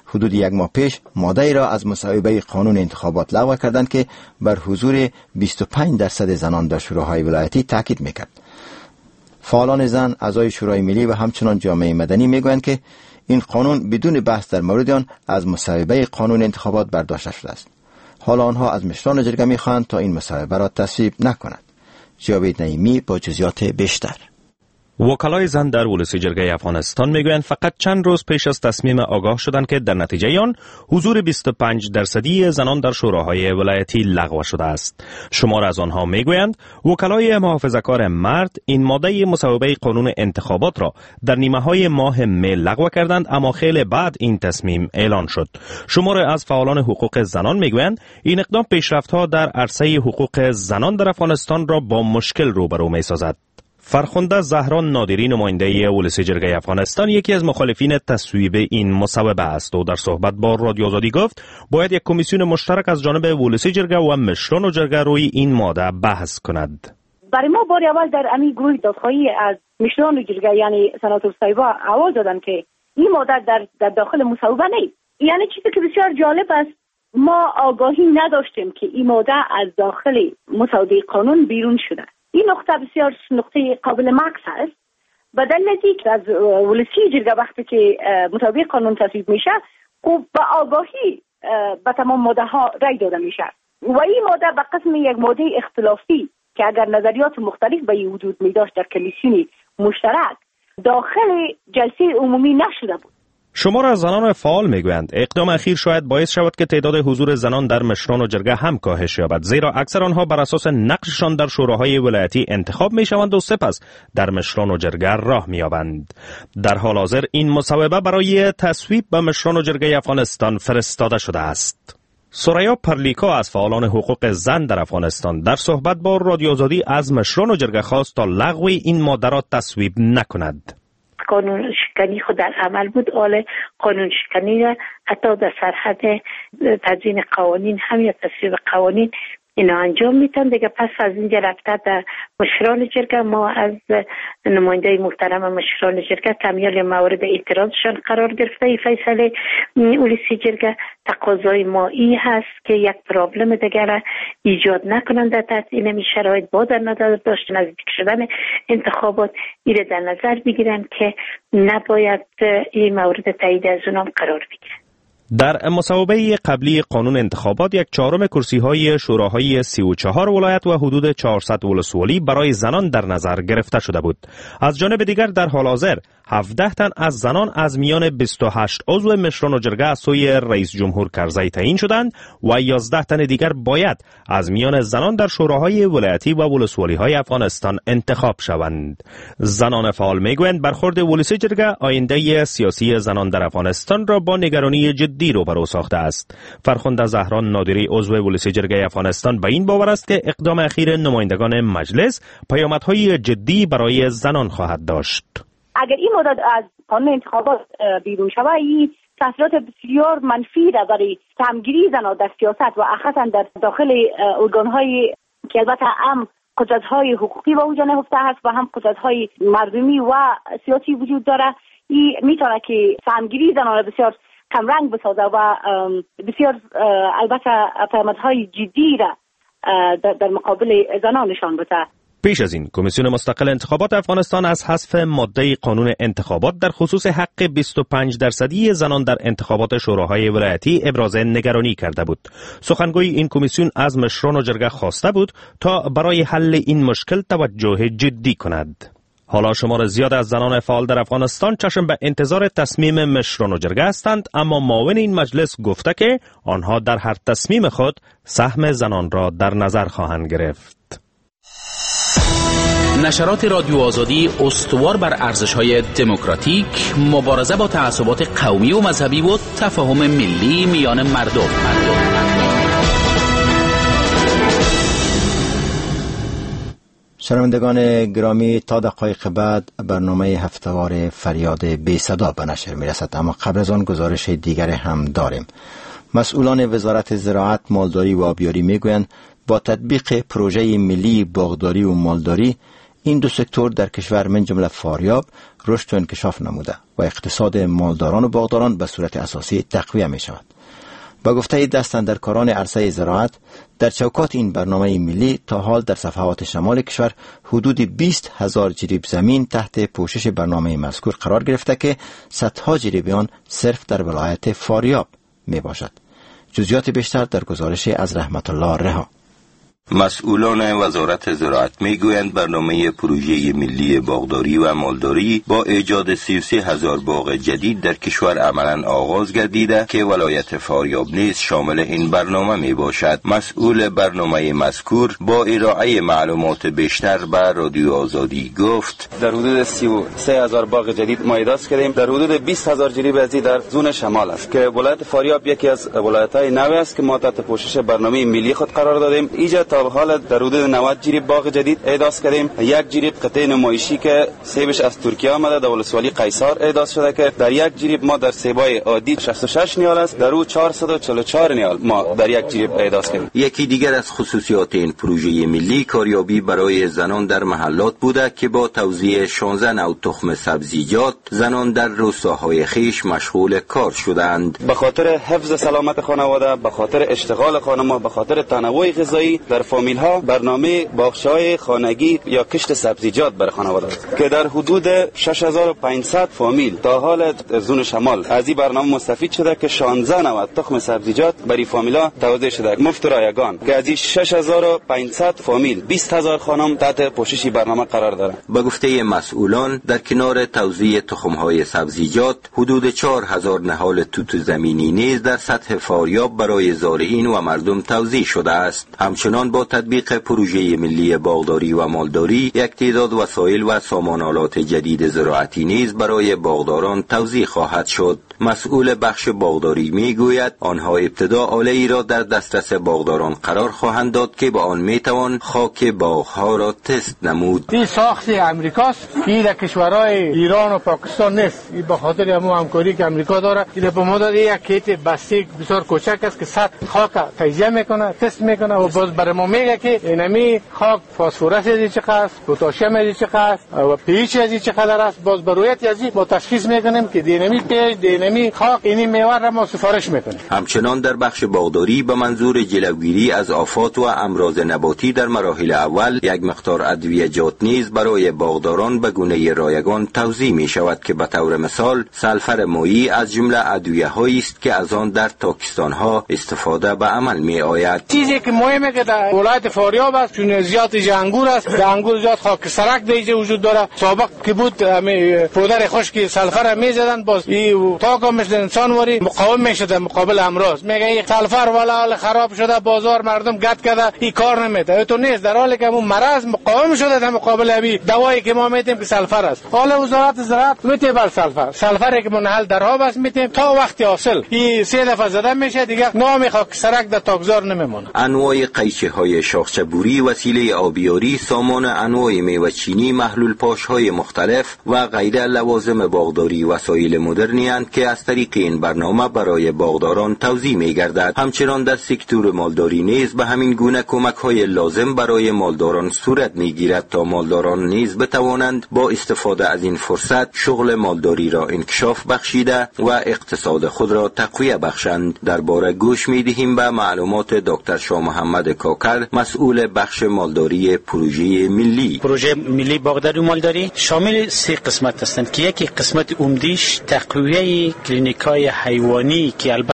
حدود 1 ماه پیش ماده‌ای را از مصوبه قانون انتخابات لغو کردند که بر حضور 25% زنان در شوراهای ولایتی تاکید میکرد. فعالان زن، اعضای شورای ملی و همچنان جامعه مدنی میگویند که این قانون بدون بحث در مورد آن از مصوبه قانون انتخابات برداشته شده است. حالا آنها از مشران جرگه میخواهند تا این مصوبه را تصویب نکنند. جاوید نعیمی با جزئیات بیشتر. وکلای زن در ولسی جرگه افغانستان میگویند فقط چند روز پیش از تصمیم آگاه شدند که در نتیجه آن حضور 25% زنان در شوراهای ولایتی لغو شده است. شمار از آنها میگویند وکلای محافظه‌کار مرد این ماده مصوبه قانون انتخابات را در نیمه‌های ماه می لغو کردند، اما خیلی بعد این تصمیم اعلان شد. شمار از فعالان حقوق زنان میگویند این اقدام پیشرفت‌ها در عرصه حقوق زنان در افغانستان را با مشکل روبرو می‌سازد. فرخنده زهران نادری، نماینده ولسی جرگه افغانستان، یکی از مخالفین تصویب این مصوبه است و در صحبت با رادیو آزادی گفت باید یک کمیسیون مشترک از جانب ولسی جرگه و مشران و جرگه روی این ماده بحث کند. برای ما بار اول در امی گروه دادخواهی از مشران و جرگه یعنی سناتور صاحبا آواز دادن که این ماده در داخل مصوبه نیست. یعنی چیزی که بسیار جالب است، ما آگاهی نداشتیم که این ماده از داخل مصوبه قانون بیرون شده. این نقطه بسیار نقطه قابل مکس است. به دلیل که از ولسی جرگه وقتی که مطابق قانون تصویب میشه، خب به آگاهی به تمام ماده ها رای داده میشه و این ماده به قسم یک ماده اختلافی که اگر نظریات مختلف به وجود می داشت در کمیسیون مشترک داخل جلسه عمومی نشده بود. شمار از زنان فعال میگویند اقدام اخیر شاید باعث شود که تعداد حضور زنان در مشران و جرگه هم کاهش یابد، زیرا اکثر آنها بر اساس نقششان در شوراهای ولایتی انتخاب میشوند و سپس در مشران و جرگه راه مییابند. در حال حاضر این مصوبه برای تصویب به مشران و جرگه افغانستان فرستاده شده است. سریا پرلیکا از فعالان حقوق زن در افغانستان در صحبت با رادیو آزادی از مشران و جرگه خواست تا لغو این ماده را تصویب نکند. قانون شکنی خود در عمل بود، حال قانون شکنی را حتی در سرحد تدوین قوانین هم یا تصویب قوانین اینا انجام میتن دیگه. پس از اینجا رفته در مشران جرگه ما از نماینده محترم مشران جرگه تمیل موارد اعتراضشان قرار گرفته. این فیصله ولسی جرگه تقاضای ما این هست که یک پرابلم دیگر ایجاد نکنند در تحت این شرایط با در نظر داشت نزدیک شدن انتخابات ایره در نظر بگیرن که نباید این مورد تایید از اونام قرار بگیرن. در مصوبه قبلی قانون انتخابات 1/4 کرسی‌های شوراهای 34 ولایت و حدود 400 ولسوالی برای زنان در نظر گرفته شده بود. از جانب دیگر در حال حاضر 17 تن از زنان از میان 28 عضو مشران و جرگه از سوی رئیس جمهور کرزی تعیین شدند و 11 تن دیگر باید از میان زنان در شوراهای ولایتی و ولسوالی‌های افغانستان انتخاب شوند. زنان فعال میگویند برخورد ولسی جرگه آینده سیاسی زنان در افغانستان را با نگرانی جدی روبرو ساخته است. فرخنده زهران نادری، عضو ولسی جرگه افغانستان، به این باور است که اقدام اخیر نمایندگان مجلس پیامدهای جدی برای زنان خواهد داشت. اگر این مدت از قانون انتخابات بیرون شود، این تاثیرات بسیار منفی را برای همگیری زنان در سیاست و اخصا در داخل ارگان‌های که البته هم قدرت‌های حقوقی و وجود نهفته است و هم قدرت‌های مردمی و سیاسی وجود داره، این میتونه که همگیری زنان را بسیار کمرنگ بسازه و بسیار البته پیامدهای جدی را در مقابل زنان نشان بده. پیش از این کمیسیون مستقل انتخابات افغانستان از حذف ماده قانون انتخابات در خصوص حق 25% زنان در انتخابات شوراهای ولایتی ابراز نگرانی کرده بود. سخنگوی این کمیسیون از مشران و جرگه خواسته بود تا برای حل این مشکل توجه جدی کند. حالا شمار زیاد از زنان فعال در افغانستان چشم به انتظار تصمیم مشران و جرگه هستند، اما معاون این مجلس گفته که آنها در هر تصمیم خود سهم زنان را در نظر خواهند گرفت. نشرات رادیو آزادی استوار بر ارزش‌های دموکراتیک، مبارزه با تعصبات قومی و مذهبی و تفاهم ملی میان مردم. شنوندگان گرامی، تا دقایق بعد برنامه هفتهوار فریاد بی صدا به نشر میرسد، اما قبل از آن گزارش دیگر هم داریم. مسئولان وزارت زراعت، مالداری و آبیاری میگویند با تطبیق پروژه ملی باغداری و مالداری این دو سکتور در کشور من جمله فاریاب رشد و انکشاف نموده و اقتصاد مالداران و باغداران به صورت اساسی تقویه می شود. با گفته دستاندرکاران عرصه زراعت، در چوکات این برنامه ملی تا حال در صفحات شمال کشور حدود 20,000 جریب زمین تحت پوشش برنامه مذکور قرار گرفته که صدها جریب آن صرف در ولایت فاریاب می باشد. جزئیات بیشتر در گزارش از رحمت الله رها. مسئولان وزارت زراعت میگویند برنامه پروژه ملی باغداری و مالداری با ایجاد 33,000 باغ جدید در کشور عملاً آغاز گردیده که ولایت فاریاب نیز شامل این برنامه می باشد. مسئول برنامه مذکور با ارائه معلومات بیشتر به رادیو آزادی گفت: در حدود 33,000 باغ جدید ما ایجاد کردیم. در حدود 20,000 جریب ازی در زون شمال است که ولایت فاریاب یکی از ولایت‌های نو است که ما تحت پوشش برنامه ملی خود قرار دادیم. ایجاد تا به حال در حدود 90 جریب باغ جدید اعداد کردیم. یک جریب قطعه نمایشی که سیبش از ترکیه آمده در ولسوالی قیصر اعداد شده که در یک جریب ما در سیبای عادی 66 نیال است، در او 444 نیال ما در یک جریب اعداد کردیم. یکی دیگر از خصوصیات این پروژه ملی کاریابی برای زنان در محلات بوده که با توزیع 16 نوع تخم سبزیجات زنان در روستاهای خیش مشغول کار شدند. به خاطر حفظ سلامت خانواده، به خاطر اشتغال خانم‌ها، به خاطر تنوع غذایی در فامیل ها برنامه باغچه‌های خانگی یا کشت سبزیجات برای خانواده است که در حدود 6500 فامیل تا حال زون شمال از این برنامه مستفید شده که 16 نوع تخم سبزیجات برای فامیل‌ها توزیع شده مفت رایگان که از این 6500 فامیل 20,000 خانم تحت پوشش برنامه قرار دارند. با گفته مسئولان در کنار توزیع تخم‌های سبزیجات حدود 4,000 نهال توت زمینی نیز در سطح فاریاب برای زارعین و مردم توزیع شده است. همچنان با تطبیق پروژه ملی باغداری و مالداری یک تعداد وسایل و سامانالات جدید زراعتی نیز برای باغداران توزیع خواهد شد. مسئول بخش باغداری میگوید آنها ابتدا آله‌ای را در دسترس باغداران قرار خواهند داد که با آن میتوان خاک باغها را تست نمود. این ساخت امریکاست، این در کشورهای ایران و پاکستان نیست. این به خاطر همکاری که امریکا داره این به ما داده یک کیت بسیج بسیار کوچک است که سطح خاک تجزیه میکنه، تست میکنه و باز برای ما میگه که اینمی خاک فسفرس از چقدر است، پتاسیم از چقدر است و پیچ از چقدر است. باز به رویت از ما تشخیص میکنیم که اینمی پیچ، اینمی خاک، اینی میوه را ما سفارش میکنیم. همچنان در بخش باغداری به منظور جلوگیری از آفات و امراض نباتی در مراحل اول یک مقدار ادویه‌جات نیز برای باغداران به گونه رایگان توزیع می شود که به طور مثال سلفر مایی از جمله ادویه‌هایی است که از آن در تاکستان‌ها استفاده به عمل می آید. چیزی که مهمه که در ولایت فاریاب است چون زیاد انگور است، در انگور زیاد خاک سرک دیگه وجود داره. سابق که بود پودر خشک سلفر میزدن باز این تاکا مثل انسان وری مقاوم میشد مقابل امراض. میگه این سلفر والا خراب شده بازار مردم گت کرده این کار نمیده. تو نیست، در حالی که اون مرض مقاوم شده در مقابل ابی دوایی که ما میتیم که سلفر است. حالا وزارت زراعت میته بر سلفری که منحل در آب است میتیم تا وقتی حاصل این 3 دفعه زده میشه دیگه نام خاک سرک در تاکزار نمیمونه. انواع قیچی‌های شاخچه‌بوری، وسیله آبیاری، سامان انواع میوه‌چینی، محلول پاش‌های مختلف و غیره لوازم باغداری وسایل مدرنی اند که از طریق این برنامه برای باغداران توزیع می‌گردد. همچنان در سکتور مالداری نیز به همین گونه کمک‌های لازم برای مالداران صورت می‌گیرد تا مالداران نیز بتوانند با استفاده از این فرصت شغل مالداری را انکشاف بخشیده و اقتصاد خود را تقویت بخشند. درباره گوش می‌دهیم به معلومات دکتر شاه محمد کاکر، مسئول بخش مالداری پروژه ملی. پروژه ملی باغداری و مالداری شامل 3 قسمت هستند که یکی قسمت عمدیش تقویه کلینیک‌های حیوانی که